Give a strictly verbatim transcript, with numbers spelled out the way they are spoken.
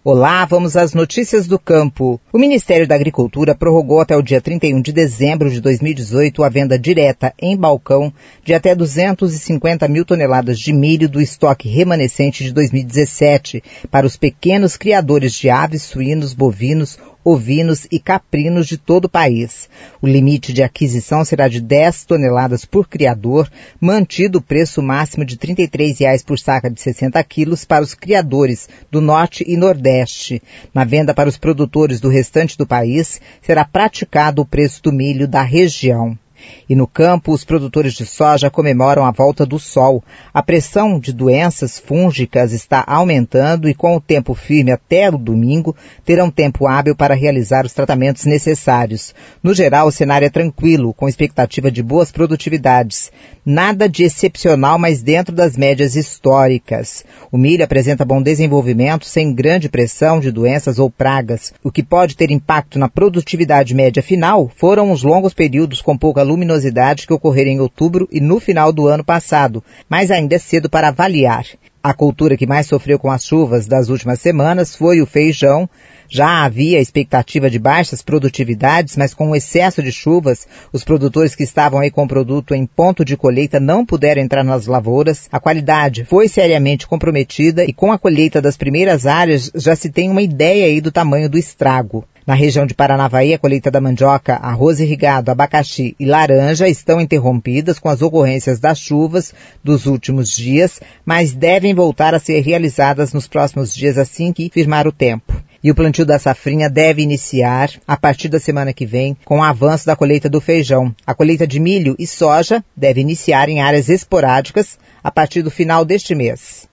Olá, vamos às notícias do campo. O Ministério da Agricultura prorrogou até o dia trinta e um de dezembro de dois mil e dezoito a venda direta em balcão de até duzentos e cinquenta mil toneladas de milho do estoque remanescente de dois mil e dezessete para os pequenos criadores de aves, suínos, bovinos, ovinos e caprinos de todo o país. O limite de aquisição será de dez toneladas por criador, mantido o preço máximo de trinta e três reais por saca de sessenta quilos para os criadores do Norte e Nordeste. Na venda para os produtores do restante do país, será praticado o preço do milho da região. E no campo, os produtores de soja comemoram a volta do sol. A pressão de doenças fúngicas está aumentando e com o tempo firme até o domingo, terão tempo hábil para realizar os tratamentos necessários. No geral, o cenário é tranquilo, com expectativa de boas produtividades. Nada de excepcional, mas dentro das médias históricas. O milho apresenta bom desenvolvimento, sem grande pressão de doenças ou pragas. O que pode ter impacto na produtividade média final foram os longos períodos com pouca luminosidade que ocorreram em outubro e no final do ano passado, mas ainda é cedo para avaliar. A cultura que mais sofreu com as chuvas das últimas semanas foi o feijão. Já havia expectativa de baixas produtividades, mas com o excesso de chuvas, os produtores que estavam aí com o produto em ponto de colheita não puderam entrar nas lavouras. A qualidade foi seriamente comprometida e com a colheita das primeiras áreas já se tem uma ideia aí do tamanho do estrago. Na região de Paranavaí, a colheita da mandioca, arroz irrigado, abacaxi e laranja estão interrompidas com as ocorrências das chuvas dos últimos dias, mas devem voltar a ser realizadas nos próximos dias assim que firmar o tempo. E o plantio da safrinha deve iniciar a partir da semana que vem com o avanço da colheita do feijão. A colheita de milho e soja deve iniciar em áreas esporádicas a partir do final deste mês.